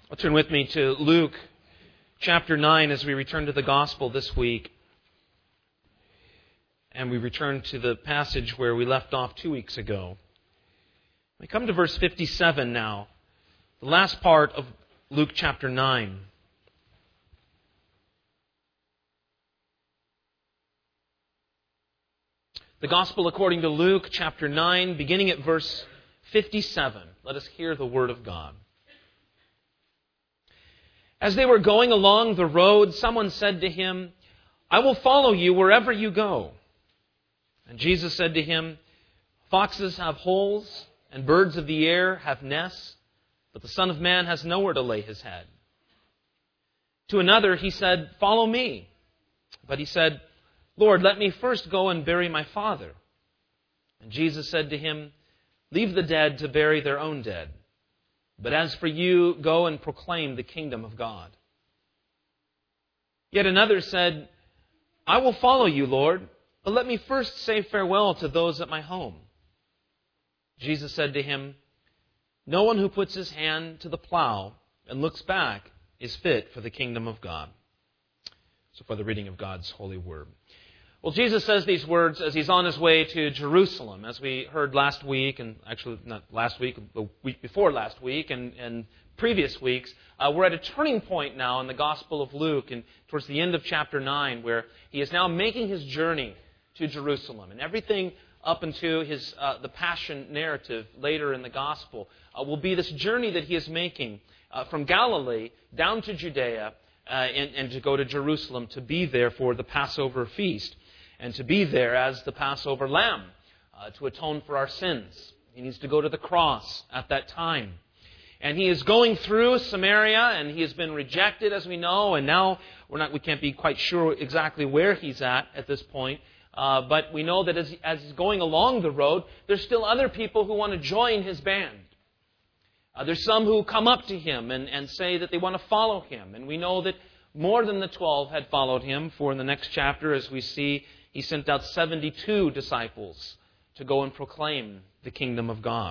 Turn with me to Luke chapter 9 as we return to the Gospel this week. And we return to the passage where we left off 2 weeks ago. We come to verse 57 now, the last part of Luke chapter 9. The Gospel according to Luke chapter 9, beginning at verse 57. Let us hear the Word of God. As they were going along the road, someone said to him, "I will follow you wherever you go." And Jesus said to him, "Foxes have holes, and birds of the air have nests, but the Son of Man has nowhere to lay his head." To another he said, "Follow me." But he said, "Lord, let me first go and bury my father." And Jesus said to him, "Leave the dead to bury their own dead. But as for you, go and proclaim the kingdom of God." Yet another said, "I will follow you, Lord, but let me first say farewell to those at my home." Jesus said to him, "No one who puts his hand to the plow and looks back is fit for the kingdom of God." So for the reading of God's holy word. Well, Jesus says these words as he's on his way to Jerusalem. As we heard last week, and actually not last week, the week before last week, and previous weeks, we're at a turning point now in the Gospel of Luke, and towards the end of chapter 9, where he is now making his journey to Jerusalem. And everything up into his the Passion narrative later in the Gospel will be this journey that he is making from Galilee down to Judea and to go to Jerusalem to be there for the Passover feast. And to be there as the Passover lamb to atone for our sins. He needs to go to the cross at that time. And he is going through Samaria, and he has been rejected, as we know. And now we can't be quite sure exactly where he's at this point. But we know that as he's going along the road, there's still other people who want to join his band. There's some who come up to him and say that they want to follow him. And we know that more than the 12 had followed him. For in the next chapter, as we see, he sent out 72 disciples to go and proclaim the kingdom of God.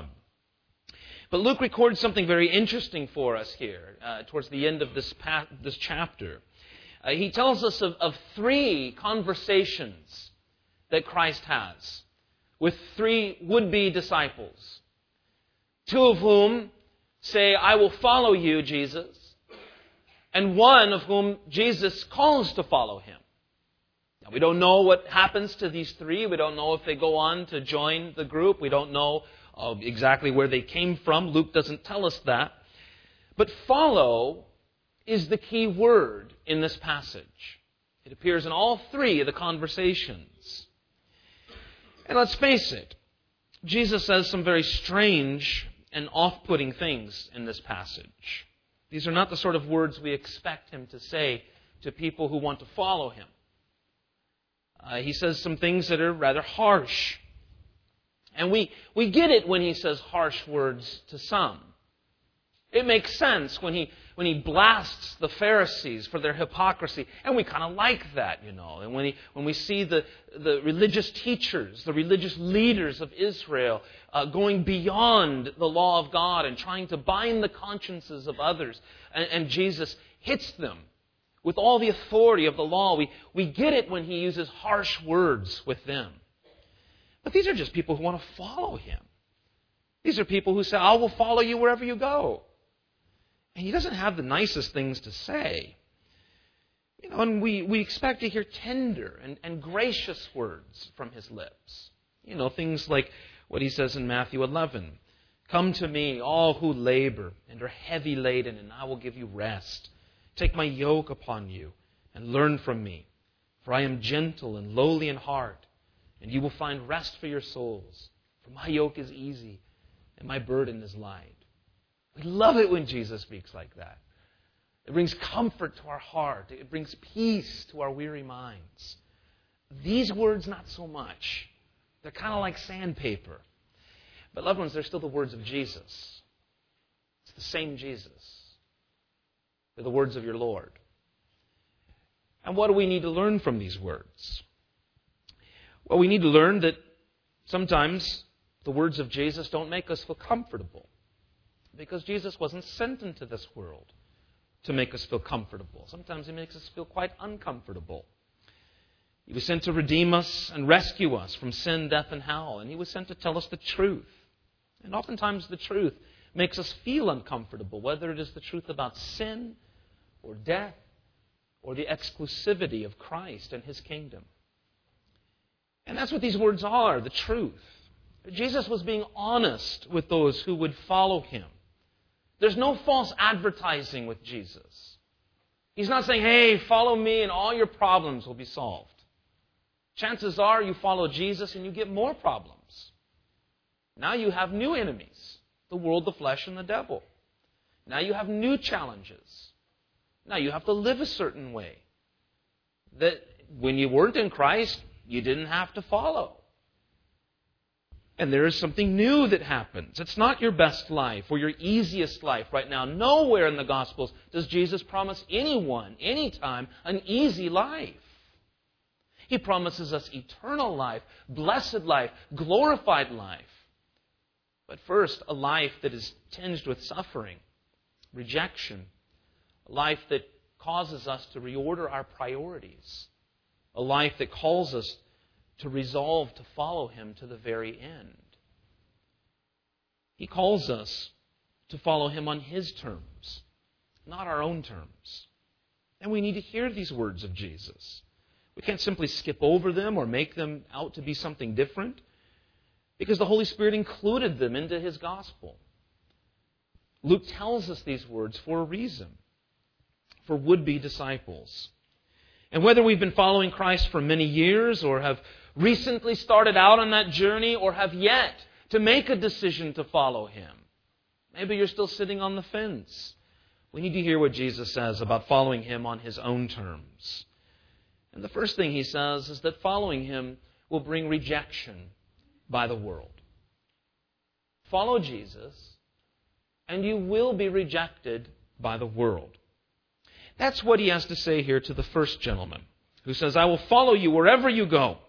But Luke records something very interesting for us here towards the end of this chapter. He tells us of 3 conversations that Christ has with 3 would-be disciples. 2 of whom say, "I will follow you, Jesus," and 1 of whom Jesus calls to follow him. Now, we don't know what happens to these 3. We don't know if they go on to join the group. We don't know exactly where they came from. Luke doesn't tell us that. But follow is the key word in this passage. It appears in all 3 of the conversations. And let's face it, Jesus says some very strange and off-putting things in this passage. These are not the sort of words we expect him to say to people who want to follow him. He says some things that are rather harsh. And we get it when he says harsh words to some. It makes sense when he blasts the Pharisees for their hypocrisy. And we kind of like that, you know. And when we see the religious teachers, the religious leaders of Israel going beyond the law of God and trying to bind the consciences of others. And Jesus hits them with all the authority of the law. We get it when he uses harsh words with them. But these are just people who want to follow him. These are people who say, "I will follow you wherever you go." And he doesn't have the nicest things to say. You know, and we expect to hear tender and gracious words from his lips. You know, things like what he says in Matthew 11. "Come to me, all who labor and are heavy laden, and I will give you rest. Take my yoke upon you and learn from me, for I am gentle and lowly in heart, and you will find rest for your souls. For my yoke is easy and my burden is light." We love it when Jesus speaks like that. It brings comfort to our heart. It brings peace to our weary minds. These words, not so much. They're kind of like sandpaper. But loved ones, they're still the words of Jesus. It's the same Jesus. They're the words of your Lord. And what do we need to learn from these words? Well, we need to learn that sometimes the words of Jesus don't make us feel comfortable, because Jesus wasn't sent into this world to make us feel comfortable. Sometimes He makes us feel quite uncomfortable. He was sent to redeem us and rescue us from sin, death, and hell. And He was sent to tell us the truth. And oftentimes the truth makes us feel uncomfortable, whether it is the truth about sin or death or the exclusivity of Christ and His kingdom. And that's what these words are, the truth. Jesus was being honest with those who would follow Him. There's no false advertising with Jesus. He's not saying, hey, follow me and all your problems will be solved. Chances are you follow Jesus and you get more problems. Now you have new enemies, the world, the flesh, and the devil. Now you have new challenges. Now you have to live a certain way that when you weren't in Christ, you didn't have to follow. And there is something new that happens. It's not your best life or your easiest life right now. Nowhere in the Gospels does Jesus promise anyone, anytime, an easy life. He promises us eternal life, blessed life, glorified life. But first, a life that is tinged with suffering, rejection, a life that causes us to reorder our priorities, a life that calls us to resolve to follow Him to the very end. He calls us to follow Him on His terms, not our own terms. And we need to hear these words of Jesus. We can't simply skip over them or make them out to be something different, because the Holy Spirit included them into His gospel. Luke tells us these words for a reason, for would-be disciples. And whether we've been following Christ for many years or have recently started out on that journey or have yet to make a decision to follow Him, maybe you're still sitting on the fence. We need to hear what Jesus says about following Him on His own terms. And the first thing He says is that following Him will bring rejection by the world. Follow Jesus, and you will be rejected by the world. That's what He has to say here to the first gentleman, who says, I will follow you wherever you go.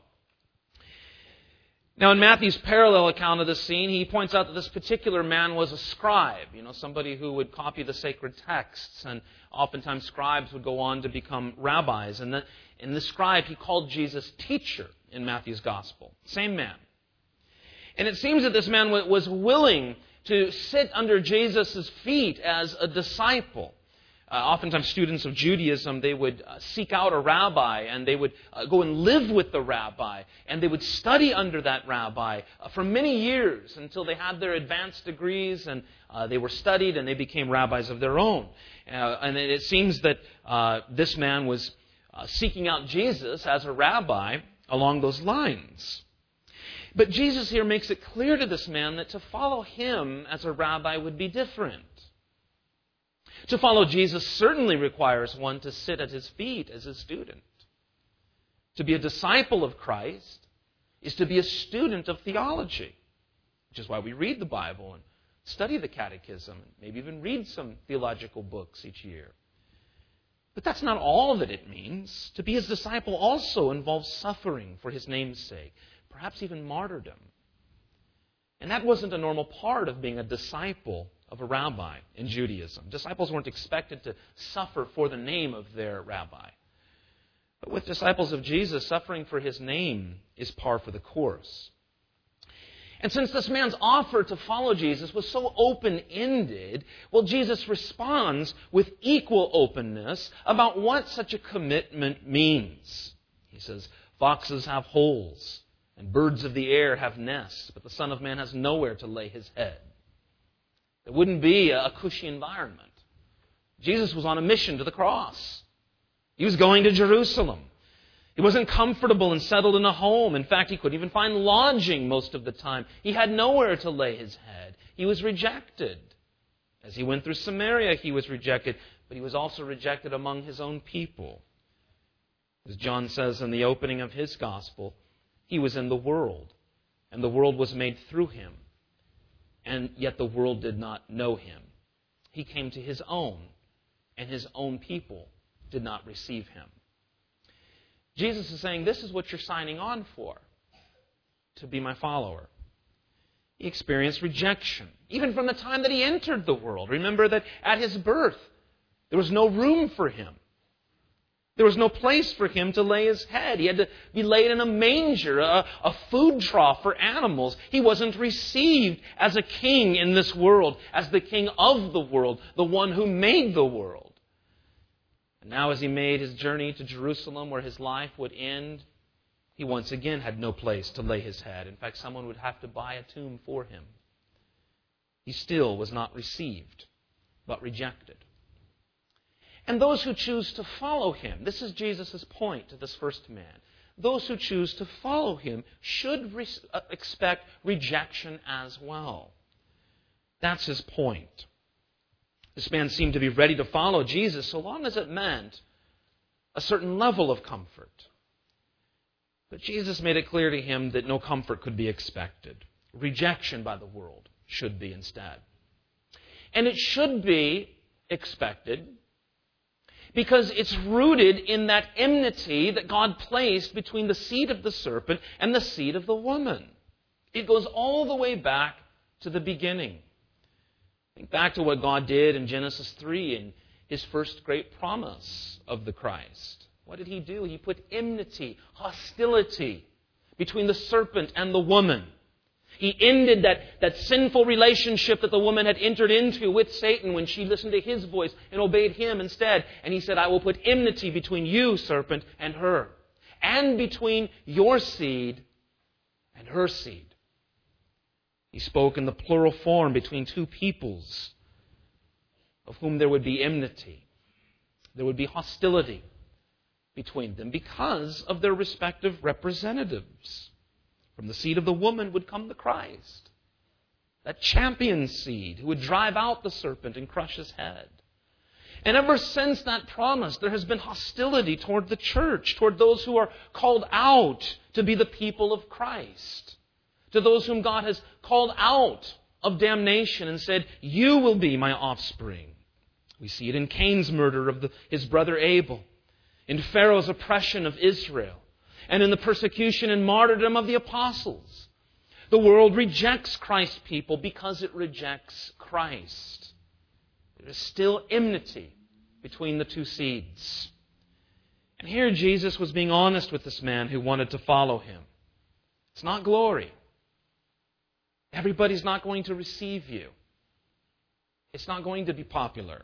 Now, in Matthew's parallel account of this scene, he points out that this particular man was a scribe, somebody who would copy the sacred texts, and oftentimes scribes would go on to become rabbis. And in the scribe, he called Jesus teacher in Matthew's gospel. Same man. And it seems that this man was willing to sit under Jesus' feet as a disciple. Oftentimes students of Judaism, they would seek out a rabbi and they would go and live with the rabbi, and they would study under that rabbi for many years until they had their advanced degrees and they were studied and they became rabbis of their own. And it seems that this man was seeking out Jesus as a rabbi along those lines. But Jesus here makes it clear to this man that to follow Him as a rabbi would be different. To follow Jesus certainly requires one to sit at His feet as a student. To be a disciple of Christ is to be a student of theology, which is why we read the Bible and study the catechism, and maybe even read some theological books each year. But that's not all that it means. To be His disciple also involves suffering for His name's sake, perhaps even martyrdom. And that wasn't a normal part of being a disciple of a rabbi in Judaism. Disciples weren't expected to suffer for the name of their rabbi. But with disciples of Jesus, suffering for His name is par for the course. And since this man's offer to follow Jesus was so open-ended, well, Jesus responds with equal openness about what such a commitment means. He says, foxes have holes, and birds of the air have nests, but the Son of Man has nowhere to lay His head. It wouldn't be a cushy environment. Jesus was on a mission to the cross. He was going to Jerusalem. He wasn't comfortable and settled in a home. In fact, he couldn't even find lodging most of the time. He had nowhere to lay His head. He was rejected. As He went through Samaria, He was rejected, but He was also rejected among His own people. As John says in the opening of his gospel, He was in the world, and the world was made through Him. And yet the world did not know Him. He came to His own, and His own people did not receive Him. Jesus is saying, this is what you're signing on for, to be my follower. He experienced rejection, even from the time that He entered the world. Remember that at His birth, There was no room for him. There was no place for him to lay his head. He had to be laid in a manger, a food trough for animals. He wasn't received as a king in this world, as the king of the world, the one who made the world. And now as he made his journey to Jerusalem where his life would end, he once again had no place to lay his head. In fact, someone would have to buy a tomb for him. He still was not received, but rejected. And those who choose to follow him, this is Jesus' point to this first man, those who choose to follow him should expect rejection as well. That's his point. This man seemed to be ready to follow Jesus so long as it meant a certain level of comfort. But Jesus made it clear to him that no comfort could be expected. Rejection by the world should be instead. And it should be expected because it's rooted in that enmity that God placed between the seed of the serpent and the seed of the woman. It goes all the way back to the beginning. Think back to what God did in Genesis 3 in his first great promise of the Christ. What did he do? He put enmity, hostility between the serpent and the woman. He ended that sinful relationship that the woman had entered into with Satan when she listened to his voice and obeyed him instead. And he said, I will put enmity between you, serpent, and her, and between your seed and her seed. He spoke in the plural form between two peoples of whom there would be enmity. There would be hostility between them because of their respective representatives. From the seed of the woman would come the Christ, that champion seed who would drive out the serpent and crush his head. And ever since that promise, there has been hostility toward the church, toward those who are called out to be the people of Christ, to those whom God has called out of damnation and said, you will be my offspring. We see it in Cain's murder of his brother Abel, in Pharaoh's oppression of Israel, and in the persecution and martyrdom of the apostles. The world rejects Christ's people because it rejects Christ. There is still enmity between the two seeds. And here Jesus was being honest with this man who wanted to follow him. It's not glory. Everybody's not going to receive you. It's not going to be popular.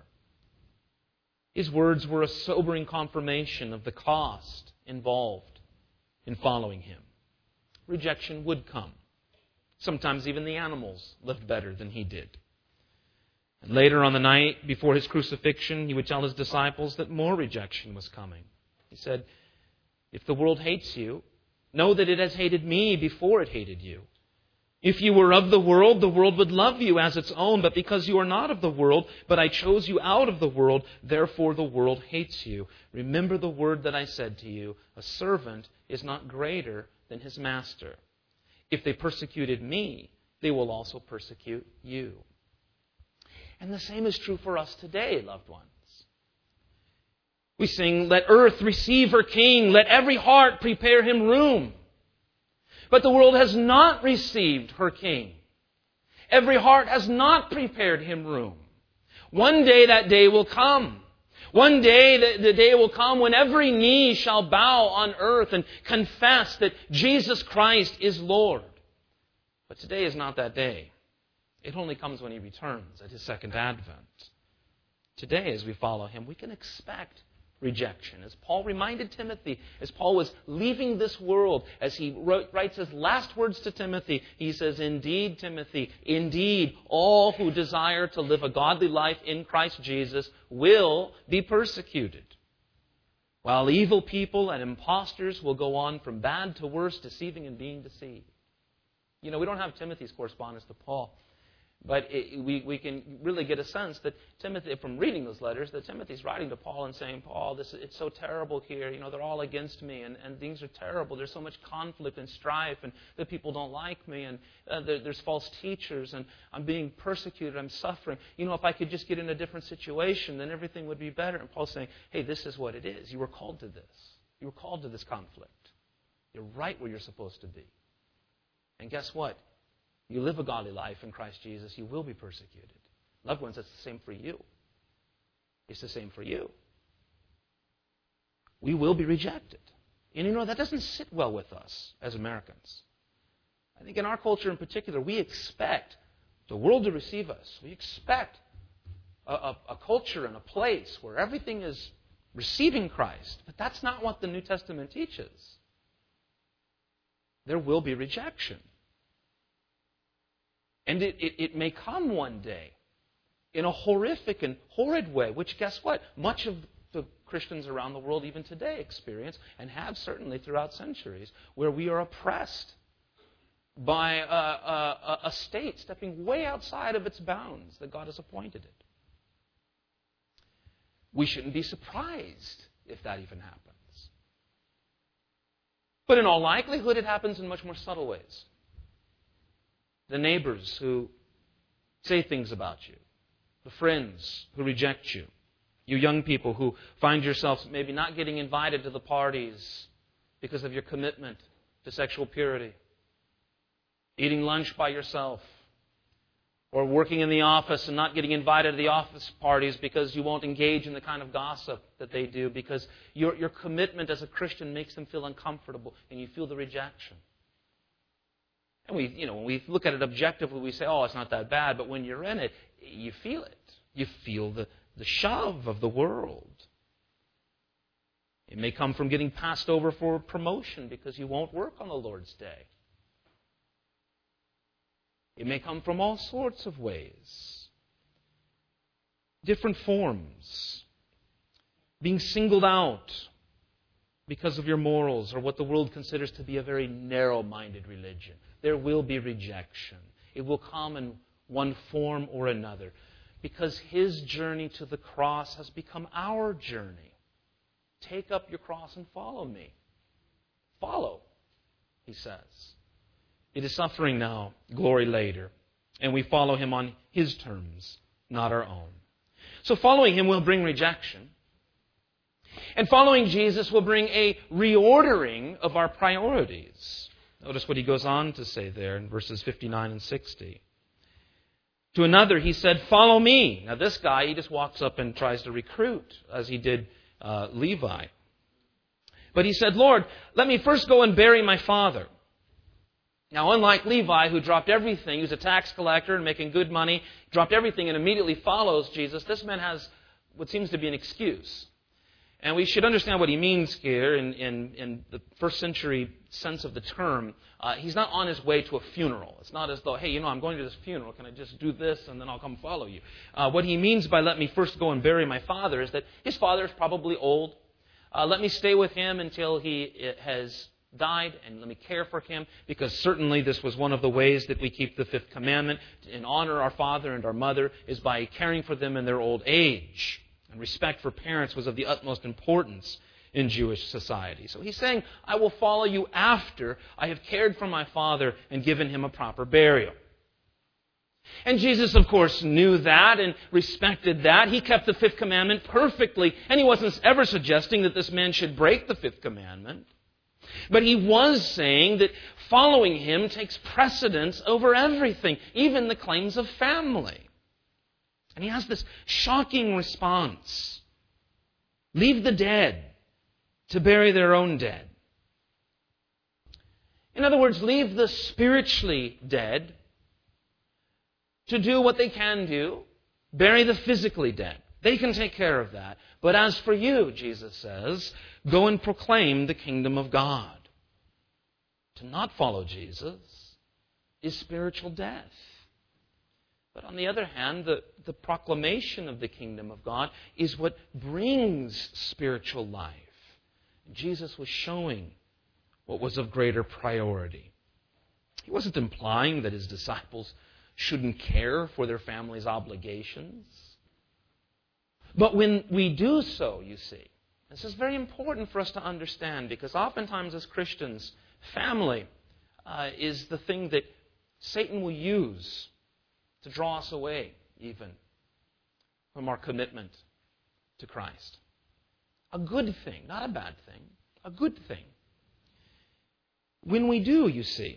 His words were a sobering confirmation of the cost involved in following him. Rejection would come. Sometimes even the animals lived better than he did. And later on the night before his crucifixion, he would tell his disciples that more rejection was coming. He said, if the world hates you, know that it has hated me before it hated you. If you were of the world would love you as its own. But because you are not of the world, but I chose you out of the world, therefore the world hates you. Remember the word that I said to you, a servant is not greater than his master. If they persecuted me, they will also persecute you. And the same is true for us today, loved ones. We sing, let earth receive her king, let every heart prepare him room. But the world has not received her king. Every heart has not prepared him room. One day that day will come. One day the day will come when every knee shall bow on earth and confess that Jesus Christ is Lord. But today is not that day. It only comes when he returns at his second advent. Today, as we follow him, we can expect rejection. As Paul reminded Timothy, as Paul was leaving this world, as he writes his last words to Timothy, he says, indeed, Timothy, indeed, all who desire to live a godly life in Christ Jesus will be persecuted. While evil people and impostors will go on from bad to worse, deceiving and being deceived. You know, we don't have Timothy's correspondence to Paul. But we can really get a sense that Timothy, from reading those letters, that Timothy's writing to Paul and saying, Paul, it's so terrible here. You know, they're all against me, and things are terrible. There's so much conflict and strife, and the people don't like me, and there's false teachers, and I'm being persecuted. I'm suffering. You know, if I could just get in a different situation, then everything would be better. And Paul's saying, hey, this is what it is. You were called to this. You were called to this conflict. You're right where you're supposed to be. And guess what? You live a godly life in Christ Jesus, you will be persecuted. Loved ones, that's the same for you. It's the same for you. We will be rejected. And that doesn't sit well with us as Americans. I think in our culture in particular, we expect the world to receive us. We expect a culture and a place where everything is receiving Christ. But that's not what the New Testament teaches. There will be rejection. And it may come one day in a horrific and horrid way, which, guess what? Much of the Christians around the world even today experience, and have certainly throughout centuries, where we are oppressed by a state stepping way outside of its bounds that God has appointed it. We shouldn't be surprised if that even happens. But in all likelihood, it happens in much more subtle ways. The neighbors who say things about you, the friends who reject you, you young people who find yourselves maybe not getting invited to the parties because of your commitment to sexual purity, eating lunch by yourself, or working in the office and not getting invited to the office parties because you won't engage in the kind of gossip that they do, because your commitment as a Christian makes them feel uncomfortable and you feel the rejection. And when we look at it objectively, we say, oh, it's not that bad. But when you're in it, you feel it. You feel the shove of the world. It may come from getting passed over for promotion because you won't work on the Lord's day. It may come from all sorts of ways. Different forms. Being singled out because of your morals or what the world considers to be a very narrow-minded religion. There will be rejection. It will come in one form or another, because His journey to the cross has become our journey. Take up your cross and follow me. Follow, He says. It is suffering now, glory later. And we follow Him on His terms, not our own. So following Him will bring rejection. And following Jesus will bring a reordering of our priorities. Notice what He goes on to say there in verses 59 and 60. To another He said, follow me. Now this guy, he just walks up and tries to recruit, as he did Levi. But he said, Lord, let me first go and bury my father. Now, unlike Levi, who dropped everything, he was a tax collector and making good money, dropped everything and immediately follows Jesus, this man has what seems to be an excuse. And we should understand what he means here in the first century sense of the term. He's not on his way to a funeral. It's not as though, hey, I'm going to this funeral. Can I just do this and then I'll come follow you? What he means by let me first go and bury my father is that his father is probably old. Let me stay with him until he has died, and let me care for him, because certainly this was one of the ways that we keep the fifth commandment, and honor our father and our mother, is by caring for them in their old age. And respect for parents was of the utmost importance in Jewish society. So he's saying, I will follow you after I have cared for my father and given him a proper burial. And Jesus, of course, knew that and respected that. He kept the fifth commandment perfectly, and he wasn't ever suggesting that this man should break the fifth commandment. But he was saying that following him takes precedence over everything, even the claims of family. And he has this shocking response. Leave the dead to bury their own dead. In other words, leave the spiritually dead to do what they can do. Bury the physically dead. They can take care of that. But as for you, Jesus says, go and proclaim the kingdom of God. To not follow Jesus is spiritual death. But on the other hand, the proclamation of the kingdom of God is what brings spiritual life. Jesus was showing what was of greater priority. He wasn't implying that his disciples shouldn't care for their family's obligations. But when we do so, you see, this is very important for us to understand, because oftentimes as Christians, family is the thing that Satan will use to draw us away even from our commitment to Christ. A good thing, not a bad thing, a good thing. When we do, you see,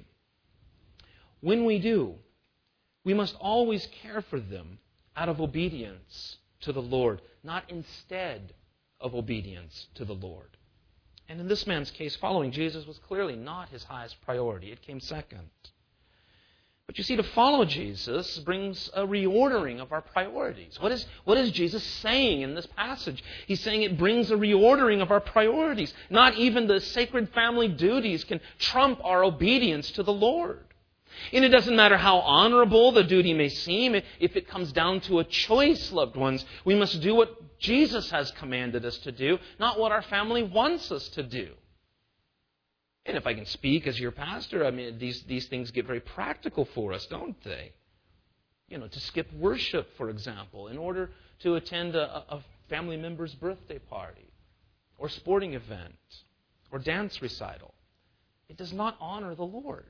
we must always care for them out of obedience to the Lord, not instead of obedience to the Lord. And in this man's case, following Jesus was clearly not his highest priority. It came second. But you see, to follow Jesus brings a reordering of our priorities. What is Jesus saying in this passage? He's saying it brings a reordering of our priorities. Not even the sacred family duties can trump our obedience to the Lord. And it doesn't matter how honorable the duty may seem, if it comes down to a choice, loved ones, we must do what Jesus has commanded us to do, not what our family wants us to do. And if I can speak as your pastor, I mean, these things get very practical for us, don't they? You know, to skip worship, for example, in order to attend a family member's birthday party, or sporting event, or dance recital. It does not honor the Lord.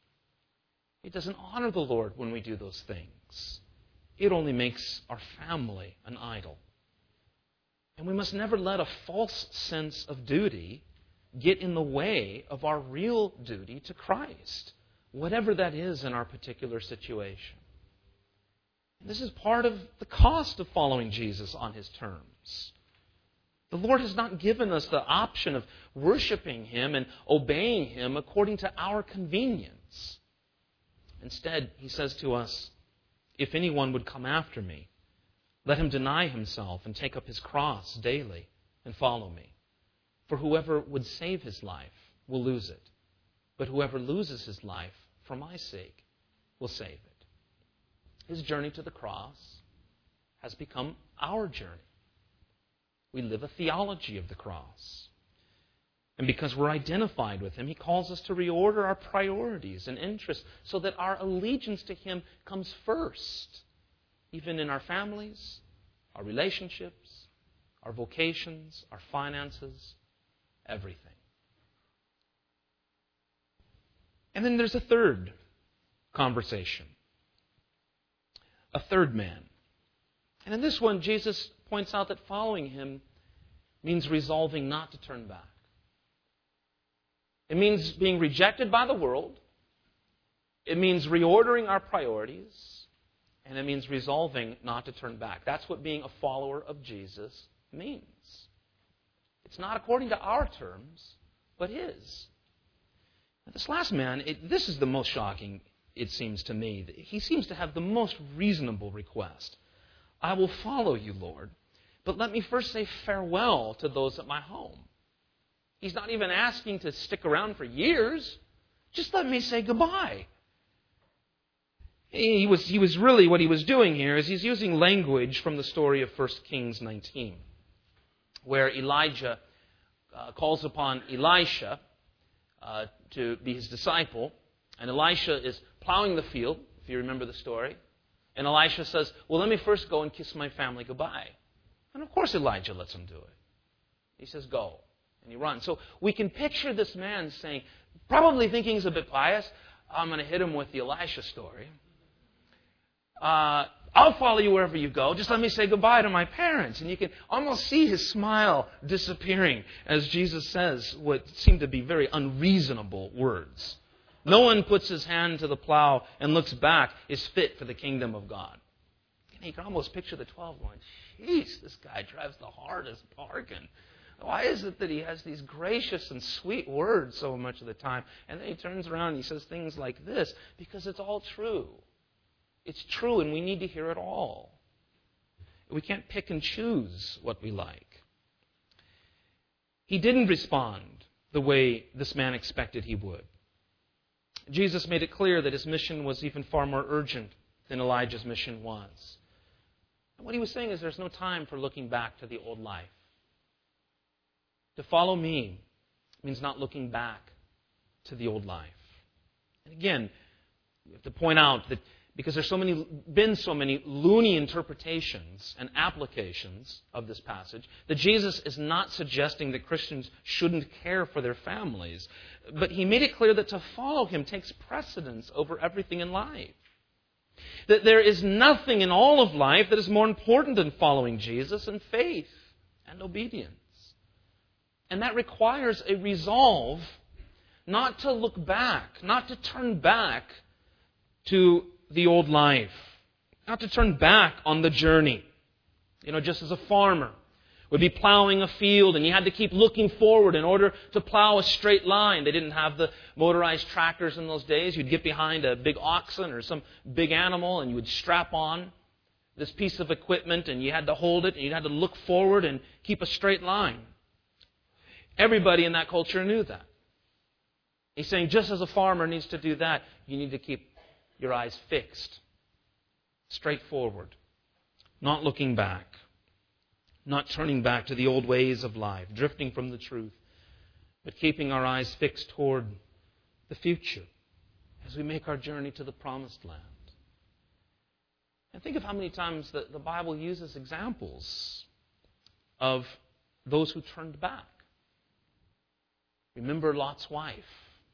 It doesn't honor the Lord when we do those things. It only makes our family an idol. And we must never let a false sense of duty get in the way of our real duty to Christ, whatever that is in our particular situation. And this is part of the cost of following Jesus on His terms. The Lord has not given us the option of worshiping Him and obeying Him according to our convenience. Instead, He says to us, if anyone would come after me, let him deny himself and take up his cross daily and follow me. For whoever would save his life will lose it, but whoever loses his life for my sake will save it. His journey to the cross has become our journey. We live a theology of the cross. And because we're identified with Him, He calls us to reorder our priorities and interests so that our allegiance to Him comes first, even in our families, our relationships, our vocations, our finances, everything. And then there's a third conversation, a third man. And in this one, Jesus points out that following Him means resolving not to turn back. It means being rejected by the world. It means reordering our priorities. And it means resolving not to turn back. That's what being a follower of Jesus means. It's not according to our terms, but His. Now, this last man, this is the most shocking, it seems to me. He seems to have the most reasonable request. I will follow you, Lord, but let me first say farewell to those at my home. He's not even asking to stick around for years. Just let me say goodbye. He was really, what he was doing here is he's using language from the story of 1 Kings 19, where Elijah calls upon Elisha to be his disciple. And Elisha is plowing the field, if you remember the story. And Elisha says, well, let me first go and kiss my family goodbye. And of course Elijah lets him do it. He says, go. And he runs. So we can picture this man saying, probably thinking he's a bit pious, I'm going to hit him with the Elisha story. I'll follow you wherever you go. Just let me say goodbye to my parents. And you can almost see his smile disappearing as Jesus says what seem to be very unreasonable words. No one puts his hand to the plow and looks back is fit for the kingdom of God. And you can almost picture the 12 going, geez, this guy drives the hardest bargain. Why is it that he has these gracious and sweet words so much of the time? And then he turns around and he says things like this, because it's all true. It's true, and we need to hear it all. We can't pick and choose what we like. He didn't respond the way this man expected he would. Jesus made it clear that his mission was even far more urgent than Elijah's mission was. And what he was saying is there's no time for looking back to the old life. To follow me means not looking back to the old life. And again, we have to point out that because there's been so many loony interpretations and applications of this passage, that Jesus is not suggesting that Christians shouldn't care for their families. But He made it clear that to follow Him takes precedence over everything in life. That there is nothing in all of life that is more important than following Jesus and faith and obedience. And that requires a resolve not to look back, not to turn back to the old life, not to turn back on the journey. Just as a farmer would be plowing a field and you had to keep looking forward in order to plow a straight line. They didn't have the motorized tractors in those days. You'd get behind a big oxen or some big animal and you would strap on this piece of equipment and you had to hold it and you had to look forward and keep a straight line. Everybody in that culture knew that. He's saying just as a farmer needs to do that, you need to keep your eyes fixed, straight forward, not looking back, not turning back to the old ways of life, drifting from the truth, but keeping our eyes fixed toward the future as we make our journey to the promised land. And think of how many times the Bible uses examples of those who turned back. Remember Lot's wife,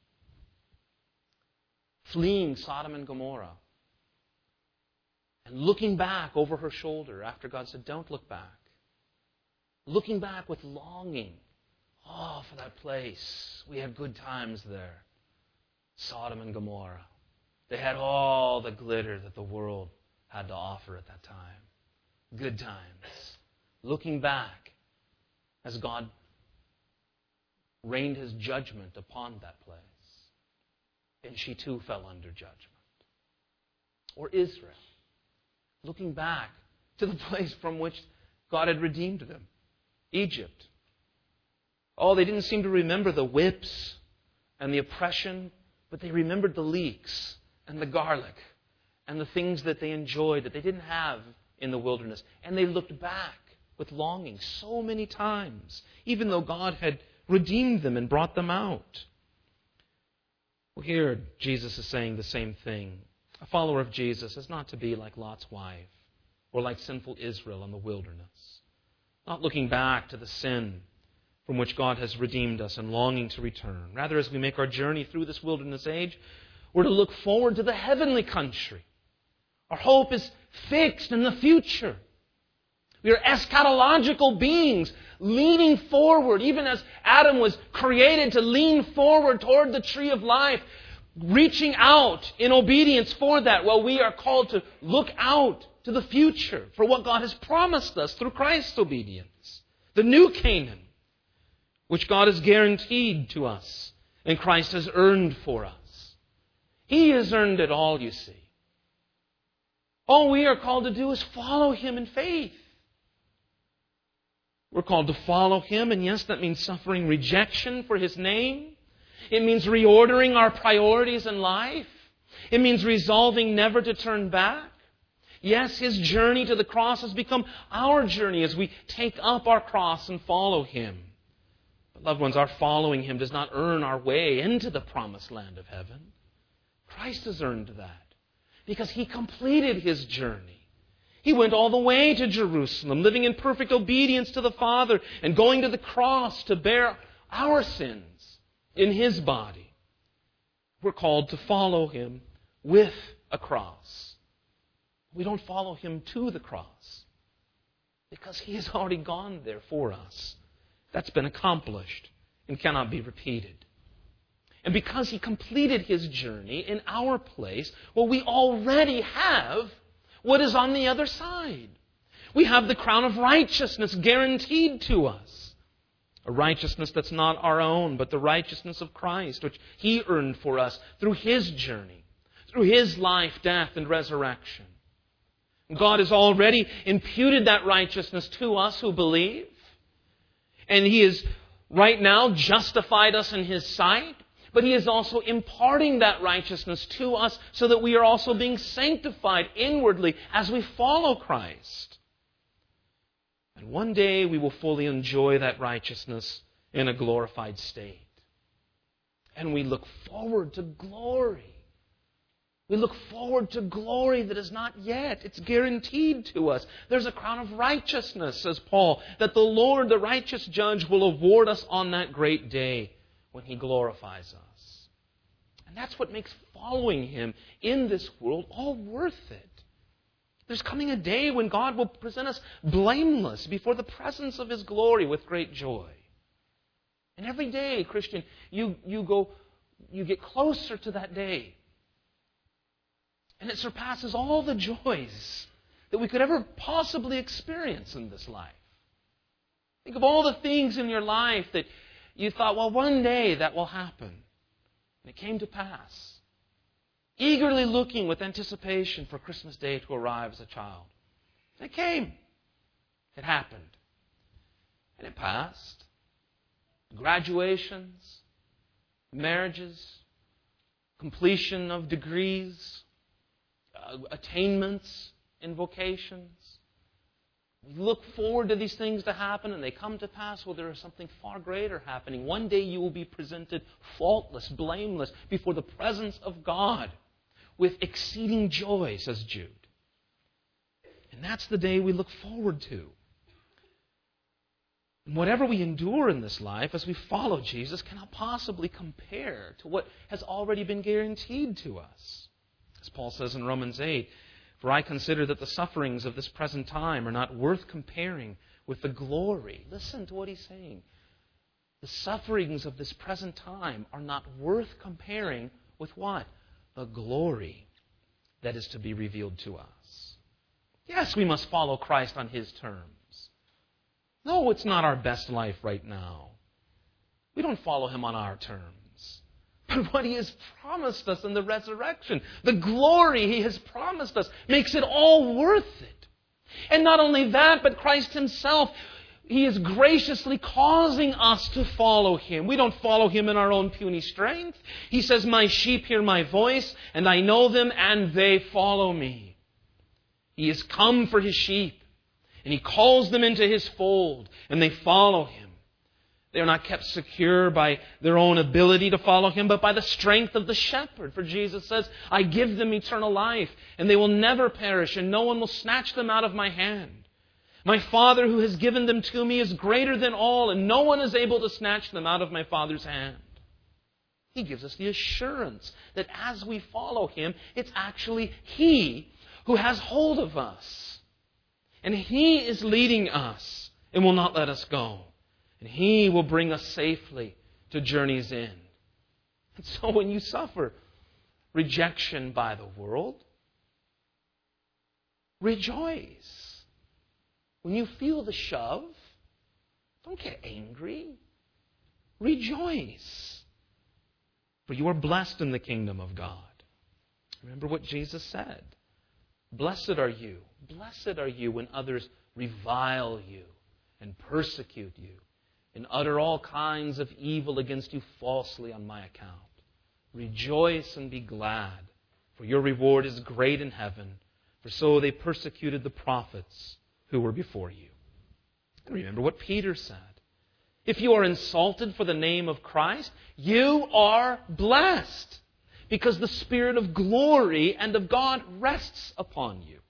fleeing Sodom and Gomorrah, and looking back over her shoulder after God said, don't look back. Looking back with longing. Oh, for that place. We had good times there. Sodom and Gomorrah. They had all the glitter that the world had to offer at that time. Good times. Looking back as God rained His judgment upon that place. And she too fell under judgment. Or Israel. Looking back to the place from which God had redeemed them. Egypt. Oh, they didn't seem to remember the whips and the oppression, but they remembered the leeks and the garlic and the things that they enjoyed that they didn't have in the wilderness. And they looked back with longing so many times, even though God had redeemed them and brought them out. Well, here Jesus is saying the same thing. A follower of Jesus is not to be like Lot's wife or like sinful Israel in the wilderness. Not looking back to the sin from which God has redeemed us and longing to return. Rather, as we make our journey through this wilderness age, we're to look forward to the heavenly country. Our hope is fixed in the future. We are eschatological beings leaning forward, even as Adam was created to lean forward toward the tree of life, reaching out in obedience for that. Well, we are called to look out to the future for what God has promised us through Christ's obedience. The new Canaan, which God has guaranteed to us and Christ has earned for us. He has earned it all, you see. All we are called to do is follow Him in faith. We're called to follow Him, and yes, that means suffering rejection for His name. It means reordering our priorities in life. It means resolving never to turn back. Yes, His journey to the cross has become our journey as we take up our cross and follow Him. But loved ones, our following Him does not earn our way into the promised land of heaven. Christ has earned that because He completed His journey. He went all the way to Jerusalem, living in perfect obedience to the Father and going to the cross to bear our sins in His body. We're called to follow Him with a cross. We don't follow Him to the cross because He has already gone there for us. That's been accomplished and cannot be repeated. And because He completed His journey in our place, well, we already have what is on the other side. We have the crown of righteousness guaranteed to us. A righteousness that's not our own, but the righteousness of Christ, which He earned for us through His journey, through His life, death, and resurrection. God has already imputed that righteousness to us who believe. And He has right now justified us in His sight. But He is also imparting that righteousness to us so that we are also being sanctified inwardly as we follow Christ. And one day we will fully enjoy that righteousness in a glorified state. And we look forward to glory. We look forward to glory that is not yet. It's guaranteed to us. There's a crown of righteousness, says Paul, that the Lord, the righteous judge, will award us on that great day when He glorifies us. And that's what makes following Him in this world all worth it. There's coming a day when God will present us blameless before the presence of His glory with great joy. And every day, Christian, you get closer to that day. And it surpasses all the joys that we could ever possibly experience in this life. Think of all the things in your life that you thought, well, one day that will happen. And it came to pass. Eagerly looking with anticipation for Christmas Day to arrive as a child. And it came. It happened. And it passed. Graduations, marriages, completion of degrees, attainments in vocations. We look forward to these things to happen and they come to pass. Well, there is something far greater happening. One day you will be presented faultless, blameless, before the presence of God with exceeding joy, says Jude. And that's the day we look forward to. And whatever we endure in this life as we follow Jesus cannot possibly compare to what has already been guaranteed to us. As Paul says in Romans 8, "For I consider that the sufferings of this present time are not worth comparing with the glory." Listen to what he's saying. The sufferings of this present time are not worth comparing with what? The glory that is to be revealed to us. Yes, we must follow Christ on His terms. No, it's not our best life right now. We don't follow Him on our terms. But what He has promised us in the resurrection, the glory He has promised us, makes it all worth it. And not only that, but Christ Himself, He is graciously causing us to follow Him. We don't follow Him in our own puny strength. He says, "My sheep hear my voice, and I know them, and they follow me." He has come for His sheep, and He calls them into His fold, and they follow Him. They are not kept secure by their own ability to follow Him, but by the strength of the shepherd. For Jesus says, "I give them eternal life, and they will never perish, and no one will snatch them out of my hand. My Father who has given them to me is greater than all, and no one is able to snatch them out of my Father's hand." He gives us the assurance that as we follow Him, it's actually He who has hold of us. And He is leading us and will not let us go. And He will bring us safely to journey's end. And so when you suffer rejection by the world, rejoice. When you feel the shove, don't get angry. Rejoice. For you are blessed in the kingdom of God. Remember what Jesus said. Blessed are you. Blessed are you when others revile you and persecute you and utter all kinds of evil against you falsely on my account. Rejoice and be glad, for your reward is great in heaven, for so they persecuted the prophets who were before you. And remember what Peter said. If you are insulted for the name of Christ, you are blessed, because the Spirit of glory and of God rests upon you.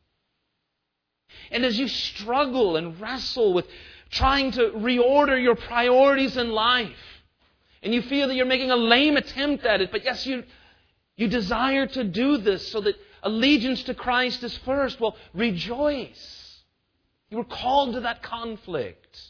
And as you struggle and wrestle with trying to reorder your priorities in life, and you feel that you're making a lame attempt at it, but yes, you desire to do this so that allegiance to Christ is first, well, rejoice. You were called to that conflict.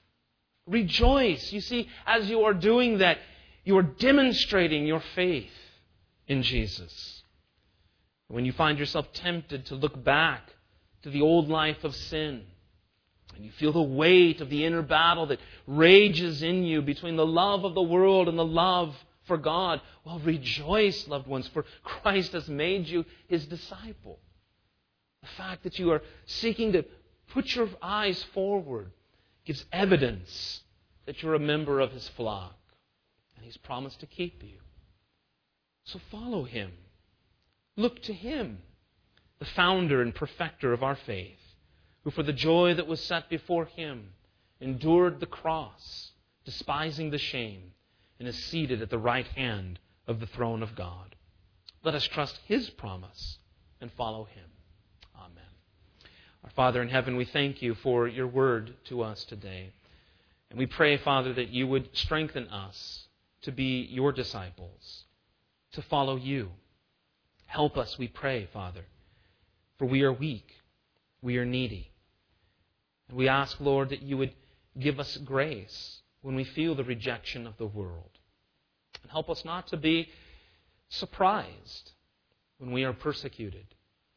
Rejoice. You see, as you are doing that, you are demonstrating your faith in Jesus. When you find yourself tempted to look back to the old life of sin, and you feel the weight of the inner battle that rages in you between the love of the world and the love for God, well, rejoice, loved ones, for Christ has made you His disciple. The fact that you are seeking to put your eyes forward gives evidence that you're a member of His flock, and He's promised to keep you. So follow Him. Look to Him, the founder and perfecter of our faith, who for the joy that was set before Him endured the cross, despising the shame, and is seated at the right hand of the throne of God. Let us trust His promise and follow Him. Amen. Our Father in heaven, we thank You for Your word to us today. And we pray, Father, that You would strengthen us to be Your disciples, to follow You. Help us, we pray, Father, for we are weak, we are needy. And we ask, Lord, that You would give us grace when we feel the rejection of the world. And help us not to be surprised when we are persecuted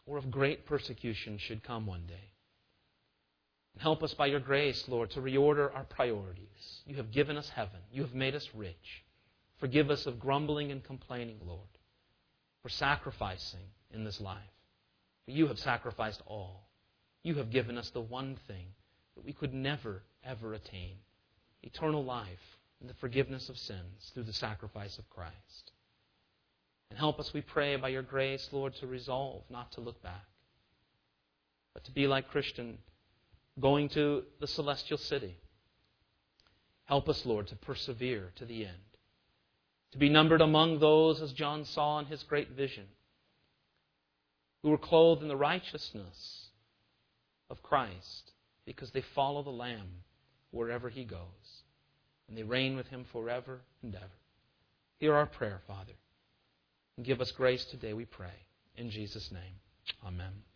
or if great persecution should come one day. Help us by your grace, Lord, to reorder our priorities. You have given us heaven. You have made us rich. Forgive us of grumbling and complaining, Lord, for sacrificing in this life. For you have sacrificed all. You have given us the one thing that we could never, ever attain, eternal life and the forgiveness of sins through the sacrifice of Christ. And help us, we pray, by your grace, Lord, to resolve not to look back, but to be like Christian, going to the celestial city. Help us, Lord, to persevere to the end, to be numbered among those, as John saw in his great vision, who were clothed in the righteousness of Christ because they follow the Lamb wherever he goes, and they reign with him forever and ever. Hear our prayer, Father, and give us grace today, we pray. In Jesus' name, amen.